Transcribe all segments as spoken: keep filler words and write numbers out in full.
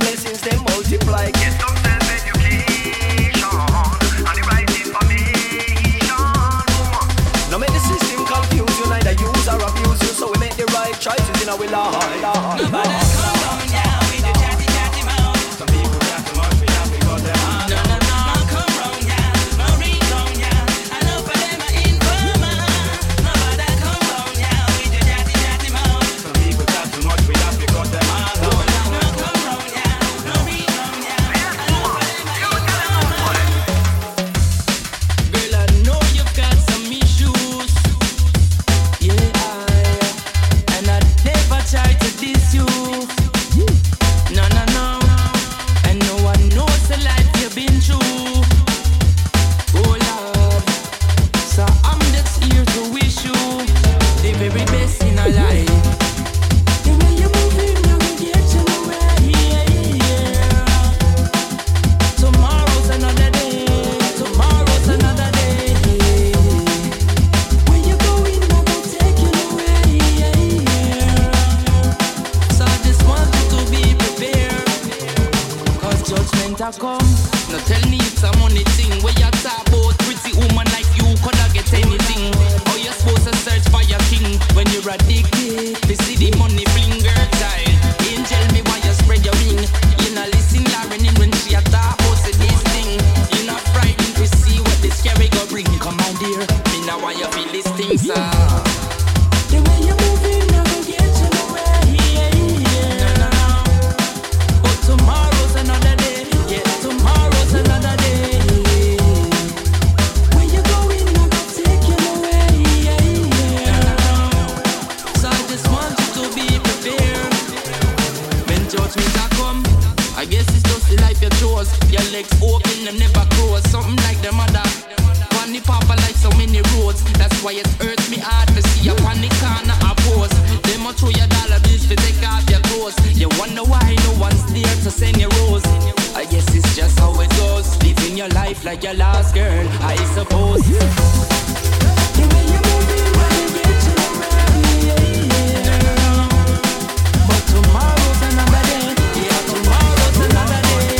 blessings they multiply. Get some self-education and the right information. No make the system confuse you, neither use or abuse you. So we make the right choices in our life. Nobody come on down with the chatty chatty mouth. Some people got too much, we have to go down. No, no, no, come wrong, yeah. No ring wrong, yeah. I know for them I informer. Nobody come wrong, yeah, with the chatty chatty mouth. Some people got too much, we have to go down. No, no, no, come wrong, yeah. No ring wrong, yeah. I know for them I informer. Girl, I know you've got some issues. Yeah, I, and I never try to diss you. No, no, no. And no one knows the life you've been through. Oh Lord, so I'm just here to wish you the very best in our life. The way you're moving, you will get you nowhere. Yeah, yeah. Tomorrow's another day. Tomorrow's another day. Where you going, I will take you nowhere. Yeah, yeah. So I just want you to be prepared. Cause judgment a come. Now tell me it's a money thing. Where you talk about pretty woman like you coulda get anything. How you supposed to search for your king when you're addicted? We see the money bling girl child. Angel me why you spread your ring. You not listen Lauren in when she a talk about say this thing. You not frightened to see what the scary go bring. Come on dear, me now why you feel this thing sir. The way you moving, I will get you nowhere. Yeah, yeah. No, no, no. But tomorrow's another day. Yeah, tomorrow's another day. Where you going, I will take you nowhere. Yeah, yeah. So I just want you to be prepared. When judgment a come, I guess it's just the life you chose. Your legs open, them never close. Something like the mother. On the papa like so many roads. That's why it hurts me hard to see you on the corner of post. They must throw your dollar bills to take off your clothes. You wonder why no one's there to send you rose. I guess it's just how it goes. Living your life like your last girl, I suppose. The way you moving, when you get to the right, yeah. But tomorrow's another day. Yeah, tomorrow's another day.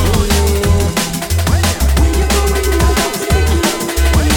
Where you going, I will take you away.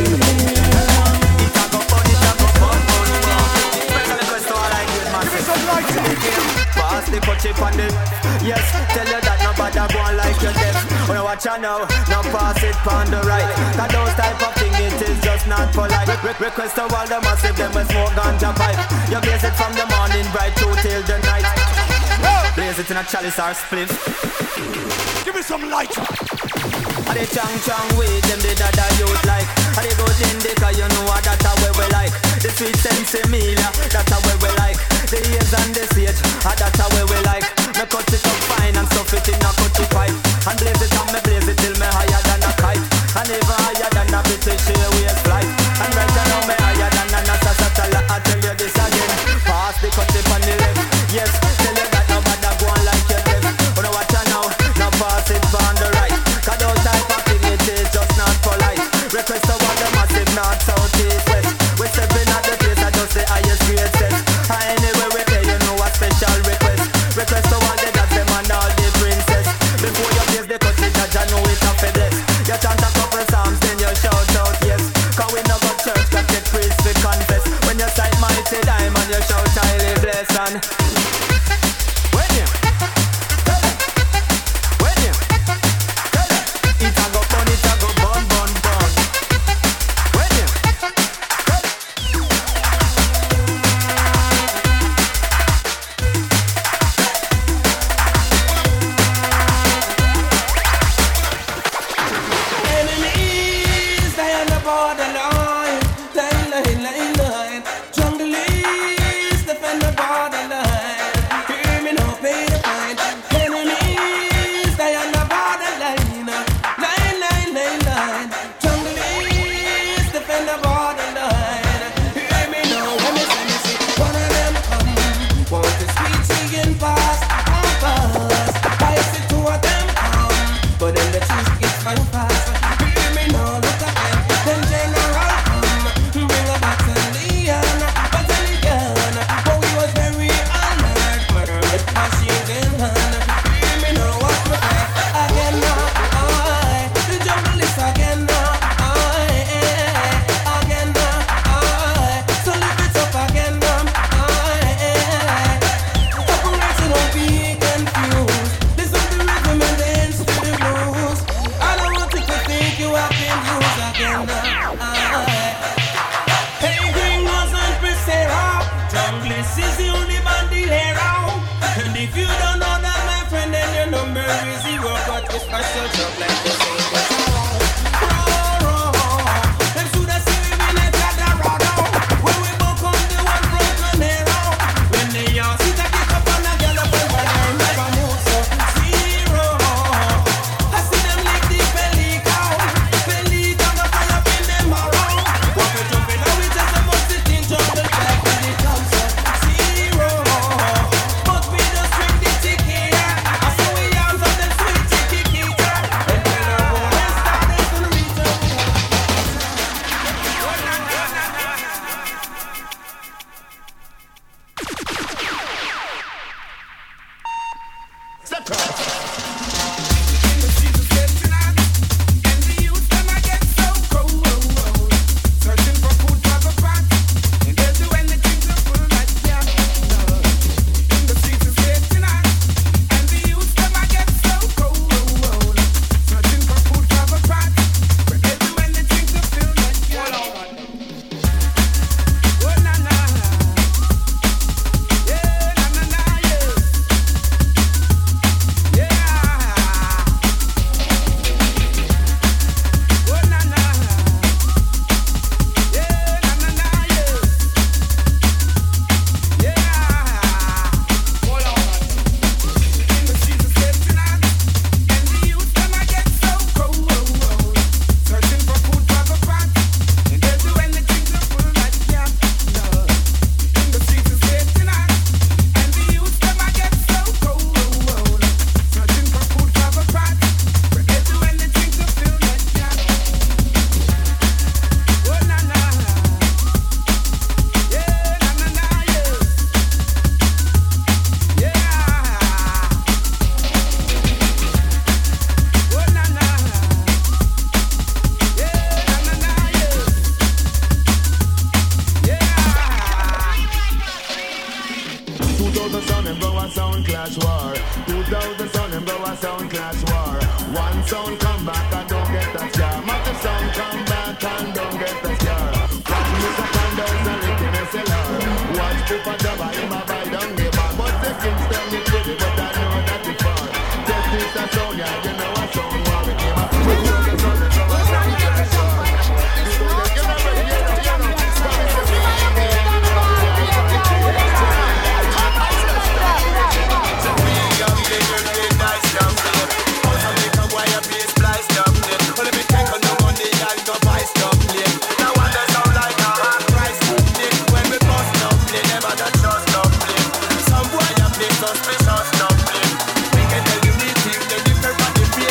It a go fun, it a go fun, fun, fun. Special request to all I get massive. Give me some light in the game. Pass the cut chip on the. Yes, tell you that nobody go on like your death. When you watch you now, now pass it on the right. Cause those type of thing, it is just not polite. Re- re- request to all the massive, them will smoke ganja pipe. You blaze it from the morning bright through till the night. Blaze it in a chalice or split. Give me some light. And the chang chang weed, them the dada youth like. And the good indica, you know what that's how we like. The sweet sensimilia, that's how we like. The ears and the sage, and that's how we like. Me cut it up fine and stuff it in a cutty pipe. And blaze it and me blaze it till me higher than a kite. And even higher than a British Airways flight. And right now me higher than a NASA satellite. I tell you this again. Pass the cut tip on the left. Yes, tell you that nobody go on like your death. But now watch you now, now pass it on the right. Cause those type of thing it is just not polite. Request to all the massive north, south, east, west. We stepping at the place, I just the highest grade set. And anyway we there, you know a special request. Request to all the dads, them and all the princess. Before you place the cut it, I know it's a fedex. You chant a couple psalms, then you shout out yes. Cause we no go church, got get priest we confess. When you sight mighty diamond, you shout highly blessed and when you when you it a go burn, it a go burn, burn, burn. When you enemies, they on the borderline. Line, line, line, line. Junglist, defend the borderline. Hear me now, pay the fine. Enemies, they on the borderline. Line, line, line, line. Junglist, defend the borderline. Hear me now, when me say me see one of them come. Want to sweet singing fast, fast. I see two of them come, but then the truth gets fun fast. Hear me now, look at them. Them general come, bring a battalion, battalion. But we was very alert, murder with machines in hand. Hear me now, got this special job like this. Roll, roll, them shoulda seen we in a Colorado. When we book on the one broken arrow. When the young see that kick up on a girl up and but I never move so zero. I see them lick the pelican, pelican go fly up in them around. Walk it up and now we just a bust it in jungle track when it comes so zero. But we just drink the ticket, I see we arms on them sweet ticket eater. And tell her go and start them to reach up. Step up. Suspicious, no blame. We can tell you the thing, then you prefer the fear.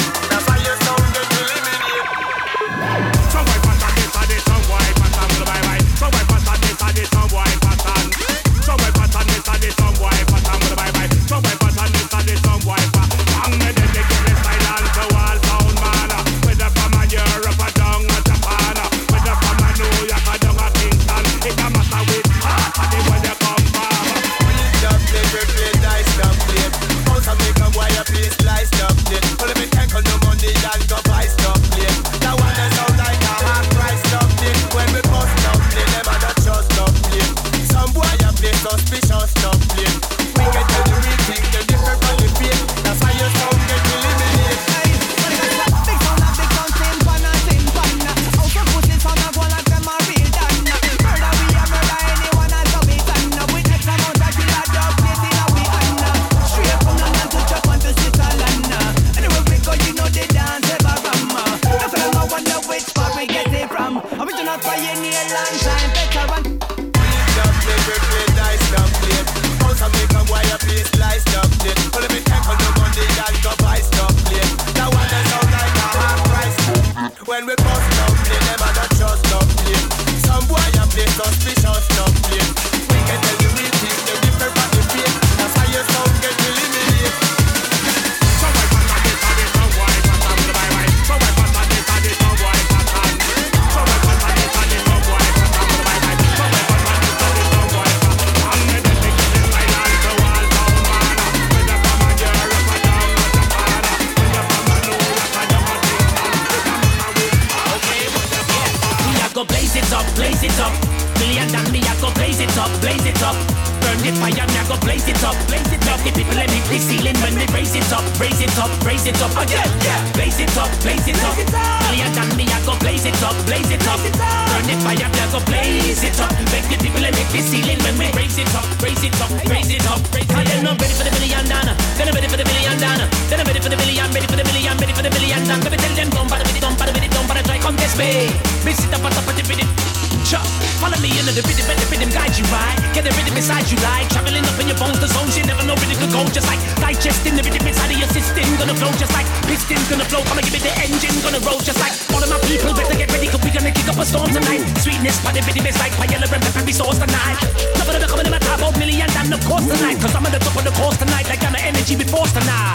the fire, me I go blaze it up, blaze it up. The people let me the ceiling when we raise it up, raise it up, raise it up again. Yeah, blaze it up, blaze it up. Higher than me, I go blaze it up, blaze it up. Burn the fire, me I go blaze it up. Make the people let me the ceiling when we raise it up, raise it up, raise it up. And then I'm ready for the million dollar, then I'm ready for the million dollar, then I'm ready for the million, ready for the million, ready for the million dollar. Let me tell them don't bother with it, don't bother with it, don't bother try come this way. Me sit up on top of the rhythm. Chop, follow me into the rhythm, let the rhythm guide you right. Get the rhythm inside you like traveling up in your bones, the zones you never know where it could go. Just like digesting the rhythm inside of your system, gonna flow just like pistons gonna flow. Come and give it the engine, gonna roll just like all of my people. Better get ready, cause we gonna kick up a storm tonight. Sweetness, but the rhythm is like paella and peppery sauce tonight. Never gonna come in my top of million and of course tonight, cause I'm on the top of the course tonight. Like I'm the energy with force tonight.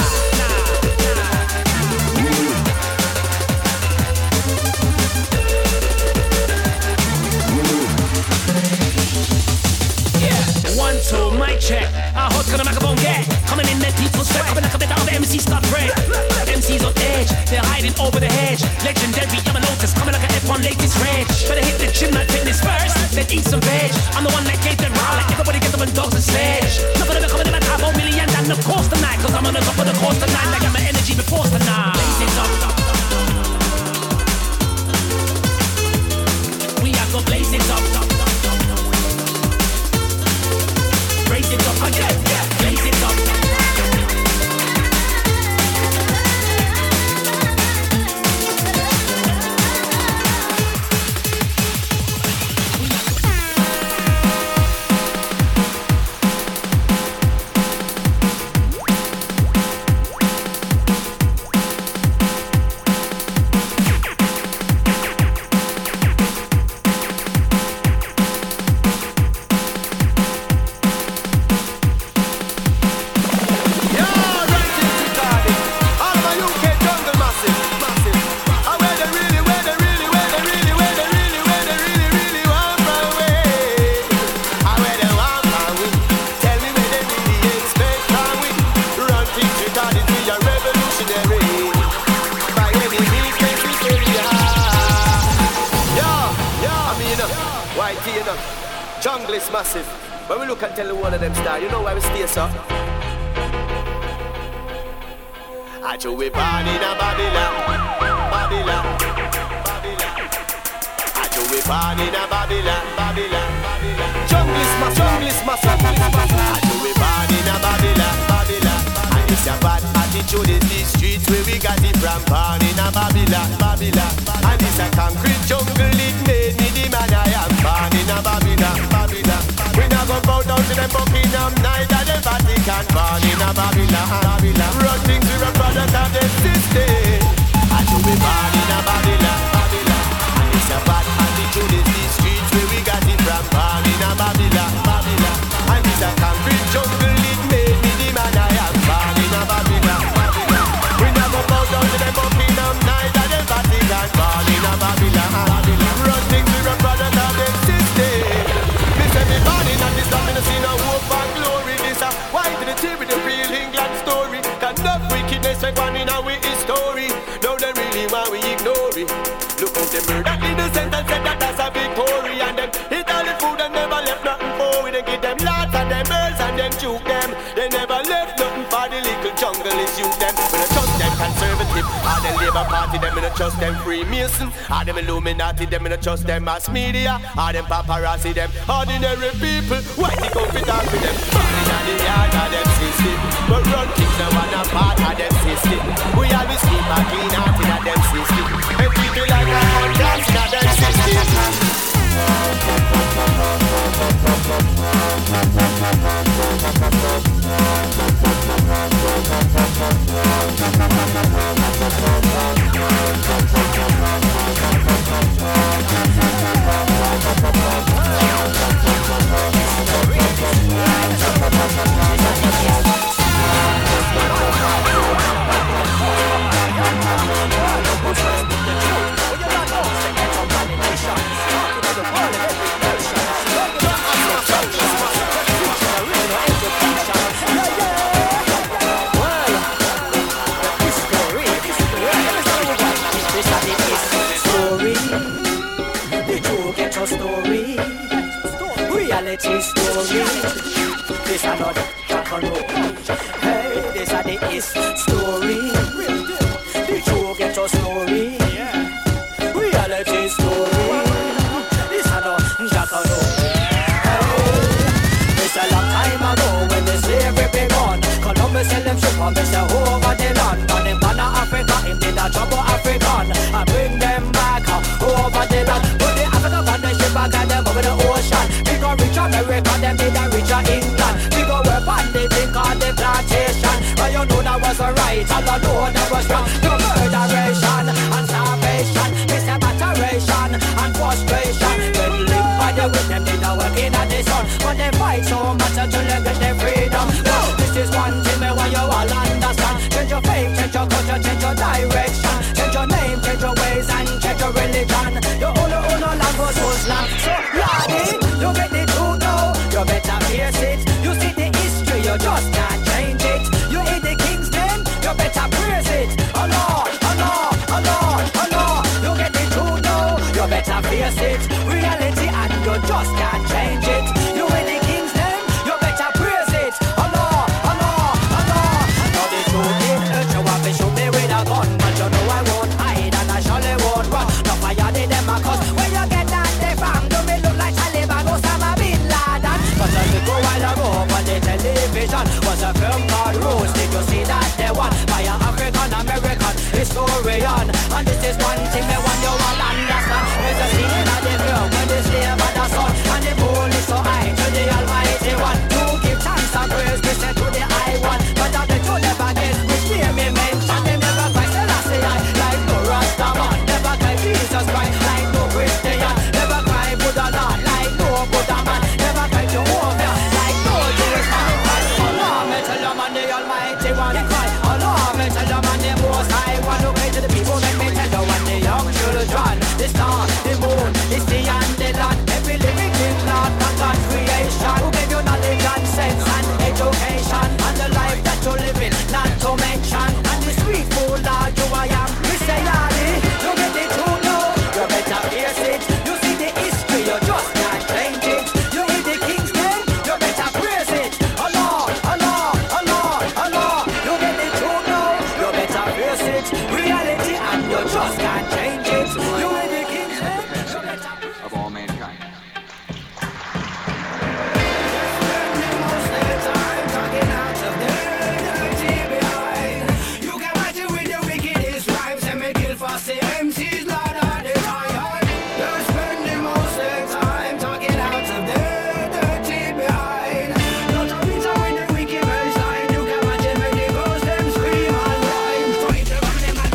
One, two, mic check. Our host gonna microphone get coming in, let people sweat. Coming like a bit of the M C start break. M Cs on edge, they're hiding over the hedge. Legendary, I'm a lotus, coming like an F one latest rage. Better hit the gym like fitness first, then eat some veg. I'm the one that gave them raw, like everybody get them on dogs and sledge. Not gonna be coming in my top of million and of course tonight, cause I'm on the top of the course tonight. I got my energy before tonight. Blaze it up. We are gonna blaze it up. Raise it up again, yeah, raise it up. Jungle is massive. When we look and tell one of them star, you know why we stay so? I do we born in a Babylon, Babylon, Babylon. I do we born in a Babylon, Babylon, Babylon. Jungle is massive, jungle is massive. I do we born in a Babylon, Babylon. And it's a bad attitude in these streets where we got it from. Born in a Babylon, Babylon. And it's a concrete jungle, it made me the man I am. Born in a Babylon, Babylon. We not go bow down to them Buckingham, neither the Vatican. Born in a Babylon, Babylon. Run things with a product of the system. I do we born in a Babylon, Babylon. And it's a bad attitude in these streets where we got it from. Born in a Babylon, Babylon. And it's a concrete jungle, it made me the man I am. Born in a Babylon, Babylon. We not go bow down to them Buckingham, neither the Vatican. Born in a Babylon, Babylon. Run things with a product of the system. Everybody not this time in the scene of hope and glory. This a why to the T V the real England story. Got enough wickedness like one in our history. Now they really want we ignore it. Look how they murder innocent and said that that's a victory. And them hit all the food and never left nothing for we. They give them lots and them birds and them juke them. They never left nothing for the little jungle is you them. When I trust them conservative, or the Labour Party, them when I trust them Freemason, or them Illuminati, them when I trust them mass media, or them paparazzi, them ordinary people. Why they go fit out with them? Money in the yard of them system, but run things now on a part of them system. We always keep a clean heart in a them system, and people like a hot dance in a them system. Well, this is the real I miss her over the land. And them Ghana Africa, him did a trouble African. I bring them back uh, over the land. Put the Africa on the ship, I got them over the ocean. We go reach America, them did a reach a England. We go work on the thing called the plantation. But you know that was alright, all I know that was wrong. No murderation and starvation, misappropriation and frustration. When live by the with them, they don't work in the sun. But they fight so much until they get their freedom. Now, this is one thing me want you all understand. Change your faith, change your culture, change your direction. Change your name, change your ways and change your religion. Your own, own land was Muslim. So, Lordy, you get the truth now. You better face it. You see the history, you just can't change it. You hit the king's name, you better praise it. Oh Lord, oh Lord, oh Lord, oh Lord. You get the truth now. You better face it. Reality and you just can't change it. You hit the king's name, you better praise it. Oh Lord, oh Lord, oh Lord. I know the truth is hurt. You want to shoot me with a gun, but you know I won't hide and I surely won't run. No fire did them a cause. When you get that they from, do me look like Taliban, Osama bin Laden. But a little while ago on the television was a film called Rose. Did you see that they won by an African American historian? And this is one thing they want you all understand. There's a scene in the film when they slave at the sun, and the moon is so high to the Almighty One. To give thanks and praise, we say to the high one. But I bet you never guess which name he mentioned. They never Christ Selassie I, like no Rastaman. Never cry Jesus Christ like no Christian. Never cry Buddha Lord like no Buddha man. Never cry Jehovah like no Jewish man. Allah, me tell you man, the Almighty One. Cry, Allah, me tell you man, the Most High One. Who pray to the people, make me tell you when the young children. The star, the moon, the sea and the land. Every living thing, Lord, not God's creation. Who gave you knowledge and sense and education, and the life that you're living, not to mention. And the sweet food, Lord, you I am. We say, Lordy, you get the truth now. You better face it. You see the history, you just can't change it. You hear the king's name, you better praise it. Oh Lord, oh Lord, oh Lord, oh Lord. You get the truth now. You better face it. Reality and you just can't change it. You hear the king's name, you better of all mankind. You can watch it with the wickedest rhymes and make it fast. The M Cs lot of the time. They're spending most of their time talking out of their dirty behind. Not a pizza with the wicked baseline. You can watch it when they ghost them scream and rhyme. Fight them on them and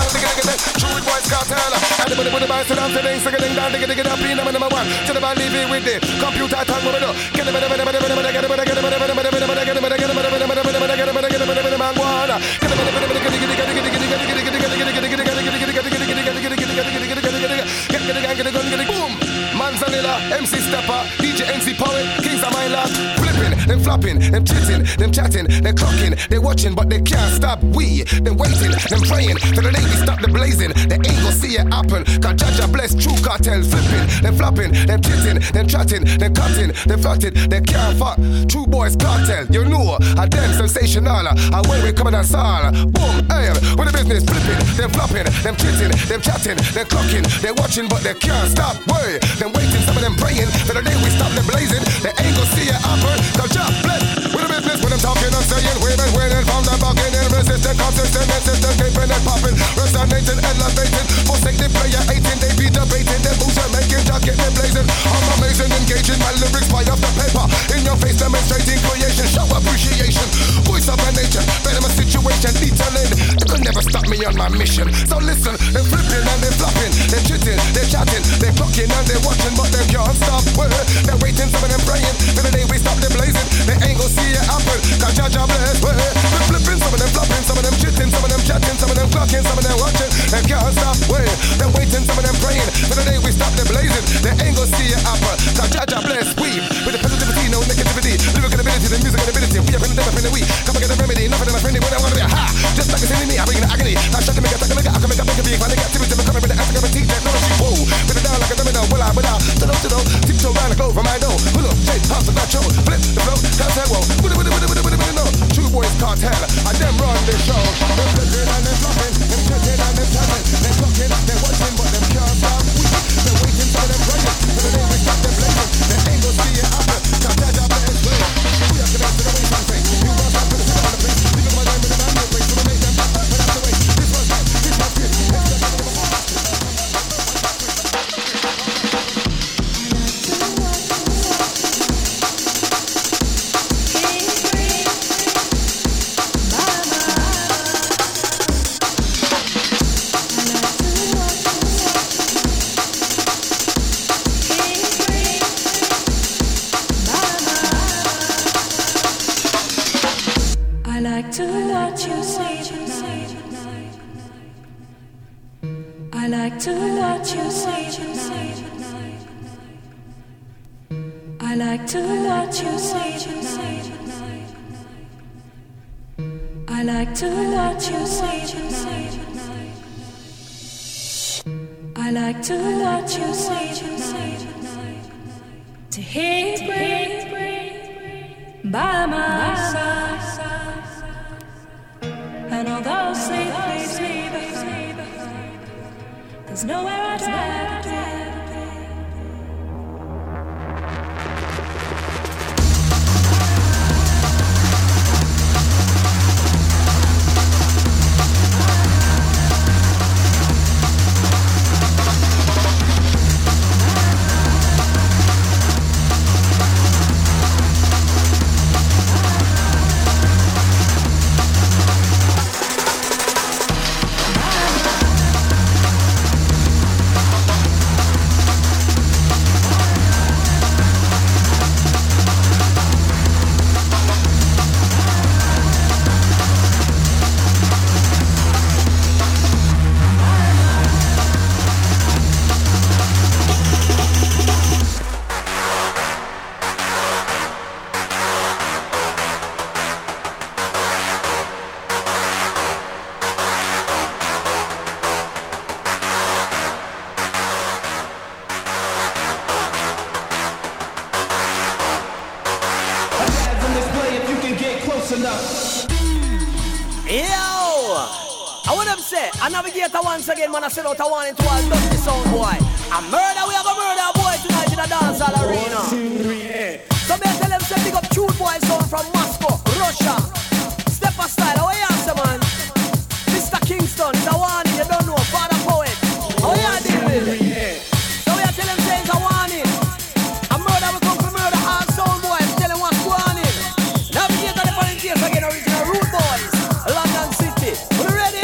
down, digga digga digga. True boys cartel. And the money with the boys sit down, sitting, singing down, digga digga digga. Be number number one. To the band, leave it with the computer tongue, what we do. Get the better, better, better, better, better, get the better, get the better, better, better, better, get the better, get the better, better, better, better, get the better, get the better, better, man, guana. Get the better, better, better, get the get the get the get the get the get the get the boom! Manzanilla, M C Stepper, D J N C Poet, Kings of my love. Flipping, them flopping, them chitting, them chatting, they clocking, they watching, but they can't stop. We, them waiting, them praying, till the day we stop the blazing. They ain't gon' see it happen, cause Jaja bless true cartel. Flipping, them flopping, them chitting, them chatting, them cutting, them flirting, they can't fuck. True boys cartel, you know, a damn sensational. A way we coming and sall. Boom, hey, with the business flipping, them flopping, them chitting, them chatting, them clocking, they watching, but they can't stop. Way, them waiting, some of them praying, till the day we stop them blazing. They ain't gon' see it happen, cause Jah bless. With the business, when I'm talking and saying, women winning, found them bargain, and resistant, consistent, insistent, keeping it popping, resonating, elevating, forsake the player, eighteen, they be debating, them moves are making, Jah get them blazing. I'm amazing, engaging, my lyrics fly off the paper, in your face, demonstrating creation, show appreciation, voice of my nature, better my situation, detailing, you can never stop me on my mission. So listen, they're flipping and they're flopping, they're chitting, they're chatting, they're clocking and they're watching, but they can't stop. Well, they're waiting, some of them praying, till the day we stop them blazing. They ain't gon' see it happen, cause Jah Jah bless. Well, they're flipping, some of them flopping, some of them chitting, some of them chatting, some of them clocking, some of them watching, they can't stop. Well, they're waiting, some of them praying, till the day we stop them blazing. They ain't gon' see it happen, cause Jah Jah bless. We, with the positivity, no negativity, lyrical ability, the musical ability, we have been the in the week. Come and get a remedy, nothing in my friendly when I wanna be a ha. Just like it's in me, I bring the agony. I try to make a take a make a, I can make a big big when I get activity, I'm coming with the African fatigue technology. Whoa, put it down like a domino, will I, will I, to know, to know, tiptoe round the globe from my door. Pull up, shake, house the nacho, flip the flow, can't say whoa, with it, with it, with it, with it, with it, with it, no. True boys cartel, I them run this show. They're flipping and they're flopping, they're chatting and they're chatting, they're clocking, they're watching, but them can't stop. They're waiting for them praying, till the day we stop them blazing. They ain't gon' see it happen, cause Jah Jah bless. We are connected to the way some say, you must have to sit on the place. Think of my name with the man, no place, so we make them back, but that's the way. This was right, this was good. watch you sleep at night. I like to watch you sleep at night. I like to watch you sleep at night. I like to watch you sleep at night. To hear you breathe by my side. And although sleep leaves me behind, there's nowhere I'd rather be. Once again, man, I send out a warning to all dusty sound boy. A murder, we have a murder boy tonight in a dancehall arena. So me tell them say big up True Boy sound from Moscow, Russia. Step aside, how you answer, man? Mister Kingston, it's a warning, you don't know, Father Poet. How you deal with it? So we tell them say it's a warning. A murder, we come for murder, all sound boys. Tell them what's going on. Navigate the volunteers again, original Rude Boys, London City. Are you ready?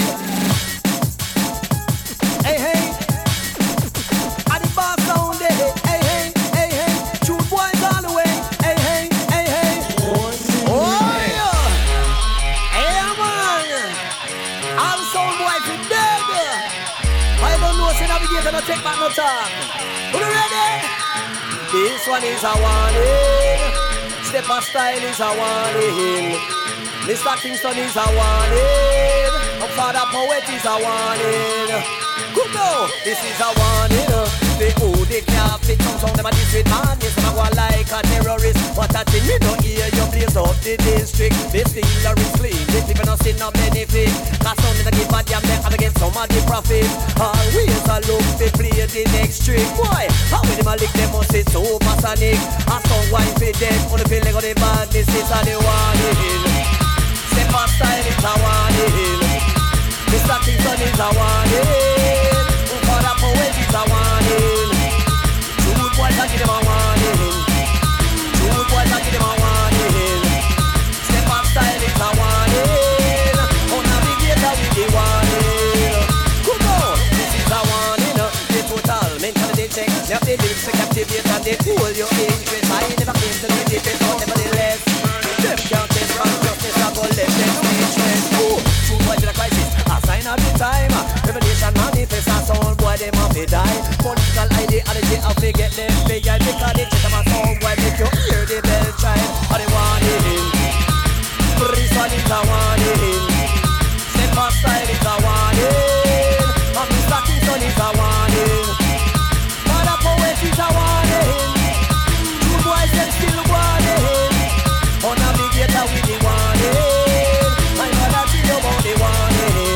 Hey, hey, at the bar sound, hey, hey, hey, hey, hey, True Boys all the way, hey, hey, hey, hey, oh yeah, hey man, all sound boys be dead. I don't know, say Navigator no take back no time. Are you ready? This one is a warning, Stepper Style is a warning, Mister Kingston is a warning, and Father Poet is a warning. Good now, this is a warning. They who they can't fit some sound, them a diss with madness. Them a go like a terrorist. What a thing, me no hear you blaze up the district. They still a risk clean, they people no see no benefit. Cause sound in a give a damn, they have against some of the profit. Always a look, they play the next trick. Boy, how when them a lick, them must say supersonic. A song wine for them, on the feeling of the badness, this a the warning. Stepper Style is a warning. Mister Kingston is a warning. Father Poet is a warning. True Boys a give them a warning. True Boys a give them a warning. Stepper Style is a warning. On Navigator with the warning. Good on, this is a warning. The total mentality check. You have the lyrics to captivate and they pull your interest. I never came to the defense, but nevertheless them can't test from justice. I go left them speechless. True Boys in a crisis. Sign of the time, revelation manifest and sound boy them have to die. Political ideology I forget them figure because they check them a sound boy make you hear the bell chime. Are they warning? This one is a warning. Stepper Style is a warning. And Mister Kingston is a warning. Father Poet is a warning. Two boys them still warning. On Navigator with the warning. I know that you know about the warning.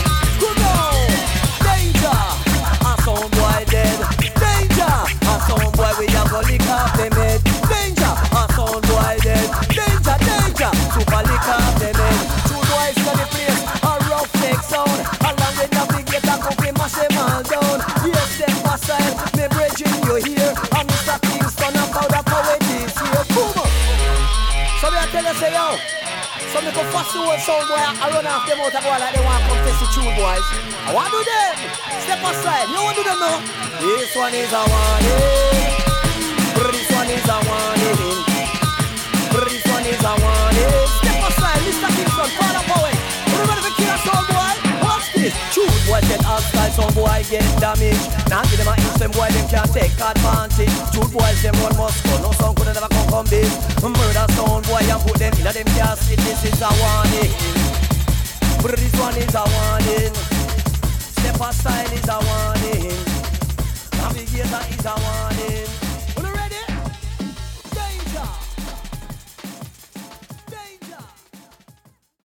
Sound boy dead, danger. A sound boy we a go lick off them head. Danger. A sound boy dead, danger, danger. Super lick off them head. Two boys in the place, a rough neck sound. Along with Navigator, come fi mash them all down. Yes, them Style, me brethren you here. And Mister Kingston and Powder Poet is here. Boom. So me a tell you say yo. So me go fast the whole sound boy. I run off them out and go like they want to come test the True Boys. I want to do them. Step aside, you want to do them now? This one is a warning. This one is a warning. This one is a warning. Step aside, Mister Kingston, Father Poet. Remember the killer sound boy? Watch this. True Boys get hostile some boy get damaged. Now give them a inch, them boy them can't take advantage. Two boys them run Moscow, no sound could never come from this. Murder sound boy and put them in a them casket. This is a warning. But this one is a warning. Step style is a warning. Navigator is a warning.